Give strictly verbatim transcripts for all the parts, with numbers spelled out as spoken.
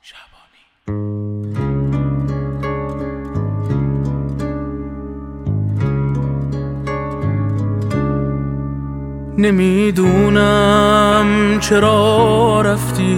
نمیدونم چرا رفتی،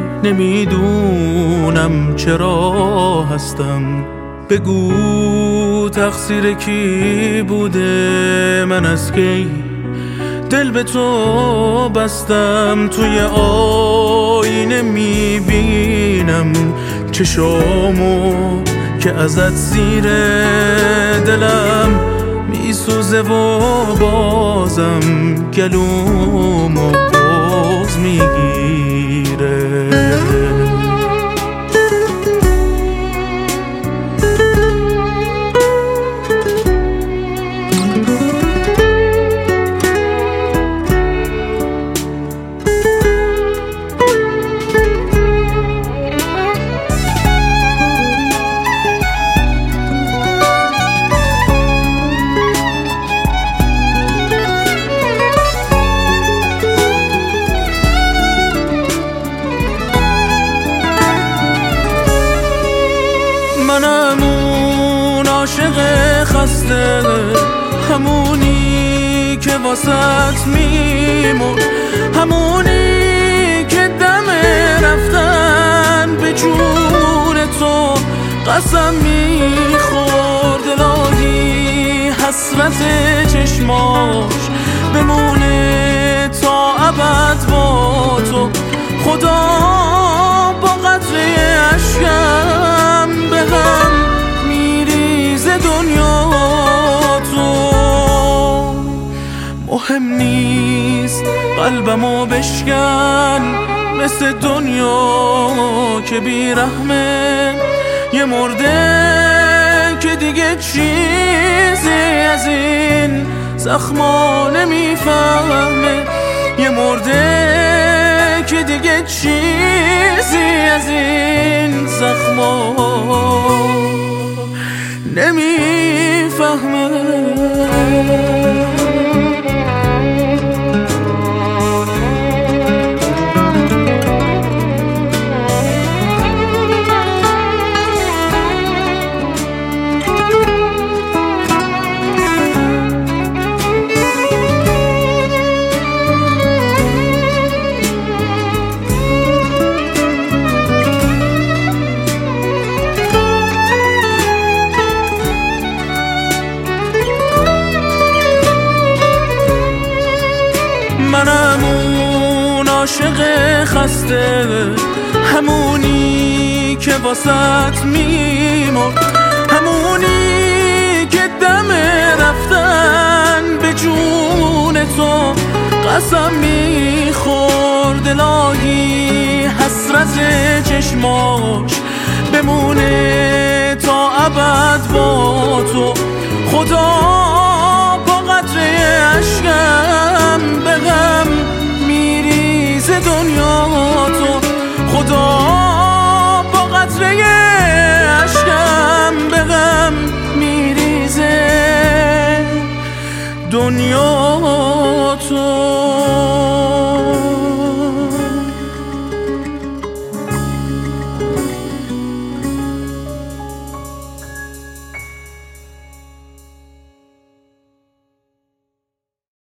نمیدونم چرا هستم. بگو تقصیر کی بوده، من از کی دل به تو بستم. توی آینه میبینم چشامو که ازت زیر دلم میسوزه و بازم گلومو باز میگیره. منم اون عاشق خسته، همونی که واسط میمون، همونی که دم رفتن به جون تو قسم میخورد. الهی حسرت چشماش بمونه تا ابد با تو. خدا با قطره اشکم بهم میریزه دنیا تو. مهم نیست قلبمو بشکن مثل دنیا که بیرحمه. یه مرده که دیگه چیزی از این زخما نمیفهمه. یه مرده که دیگه چیزی از این زخما نمیفهمه. منم اون عاشق خسته، همونی که واسط میمون، همونی که دم رفتن به جون تو قسم میخورد. الهی حسرت چشماش بمونه تا ابد با تو. خدا با قطره اشکم بهم میریزه دنیا تو. خدا با قطره اشکم بهم میریزه دنیا تو.